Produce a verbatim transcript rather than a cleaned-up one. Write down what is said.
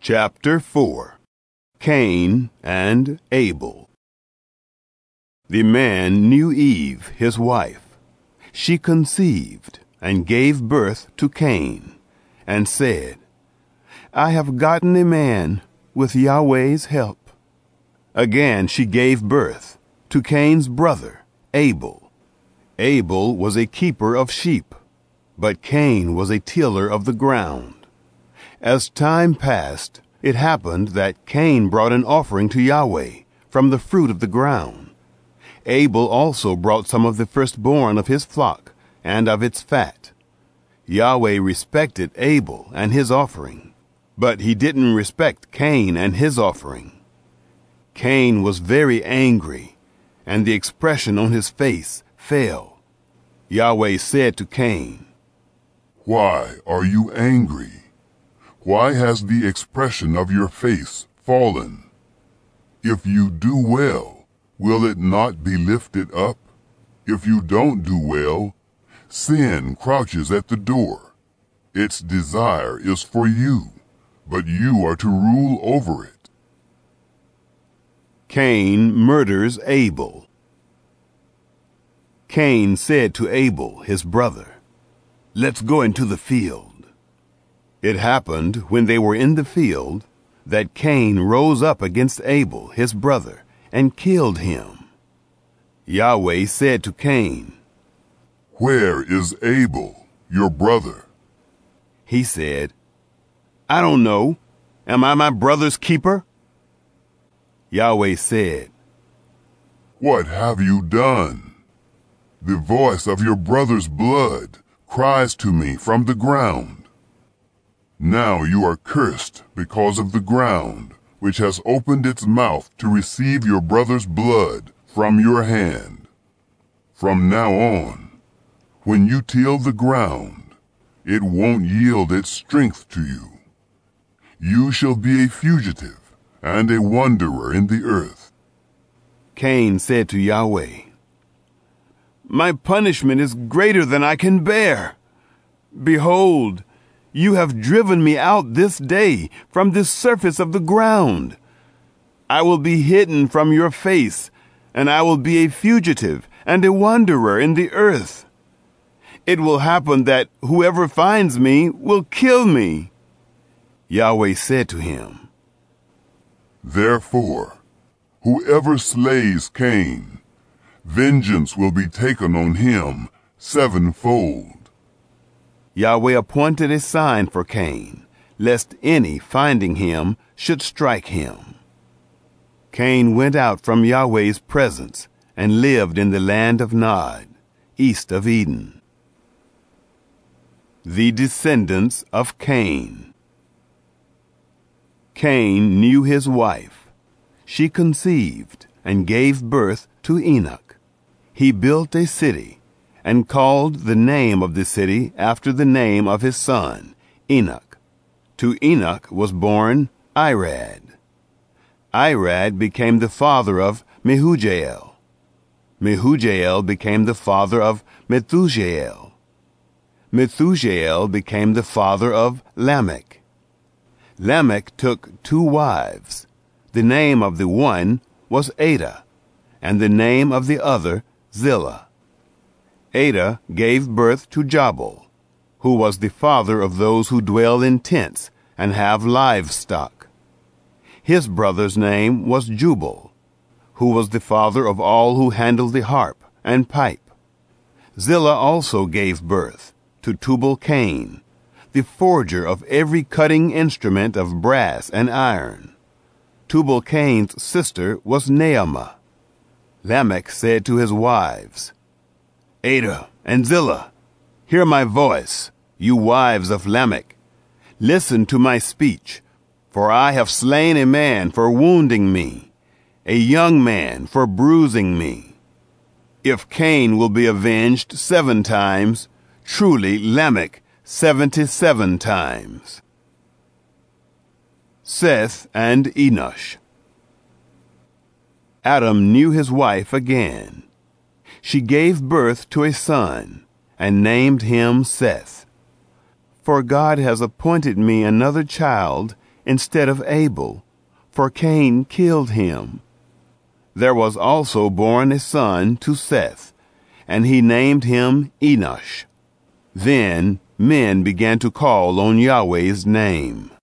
Chapter four. Cain and Abel. The man knew Eve, his wife. She conceived and gave birth to Cain, and said, I have gotten a man with Yahweh's help. Again she gave birth to Cain's brother, Abel. Abel was a keeper of sheep, but Cain was a tiller of the ground. As time passed, it happened that Cain brought an offering to Yahweh from the fruit of the ground. Abel also brought some of the firstborn of his flock and of its fat. Yahweh respected Abel and his offering, but he didn't respect Cain and his offering. Cain was very angry, and the expression on his face fell. Yahweh said to Cain, Why are you angry? Why has the expression of your face fallen? If you do well, will it not be lifted up? If you don't do well, sin crouches at the door. Its desire is for you, but you are to rule over it. Cain murders Abel. Cain said to Abel, his brother, Let's go into the field. It happened, when they were in the field, that Cain rose up against Abel, his brother, and killed him. Yahweh said to Cain, Where is Abel, your brother? He said, I don't know. Am I my brother's keeper? Yahweh said, What have you done? The voice of your brother's blood cries to me from the ground. Now you are cursed because of the ground, which has opened its mouth to receive your brother's blood from your hand. From now on, when you till the ground, it won't yield its strength to you. You shall be a fugitive and a wanderer in the earth. Cain said to Yahweh, My punishment is greater than I can bear. Behold, you have driven me out this day from the surface of the ground. I will be hidden from your face, and I will be a fugitive and a wanderer in the earth. It will happen that whoever finds me will kill me. Yahweh said to him, Therefore, whoever slays Cain, vengeance will be taken on him sevenfold. Yahweh appointed a sign for Cain, lest any finding him should strike him. Cain went out from Yahweh's presence and lived in the land of Nod, east of Eden. The descendants of Cain. Cain knew his wife. She conceived and gave birth to Enoch. He built a city and called the name of the city after the name of his son, Enoch. To Enoch was born Irad. Irad became the father of Mehujael. Mehujael became the father of Methujael. Methujael became the father of Lamech. Lamech took two wives. The name of the one was Adah, and the name of the other Zillah. Adah gave birth to Jabal, who was the father of those who dwell in tents and have livestock. His brother's name was Jubal, who was the father of all who handle the harp and pipe. Zillah also gave birth to Tubal-Cain, the forger of every cutting instrument of brass and iron. Tubal-Cain's sister was Naamah. Lamech said to his wives, Adah and Zillah, hear my voice, you wives of Lamech. Listen to my speech, for I have slain a man for wounding me, a young man for bruising me. If Cain will be avenged seven times, truly Lamech seventy-seven times. Seth and Enosh. Adam knew his wife again. She gave birth to a son, and named him Seth. For God has appointed me another child instead of Abel, for Cain killed him. There was also born a son to Seth, and he named him Enosh. Then men began to call on Yahweh's name.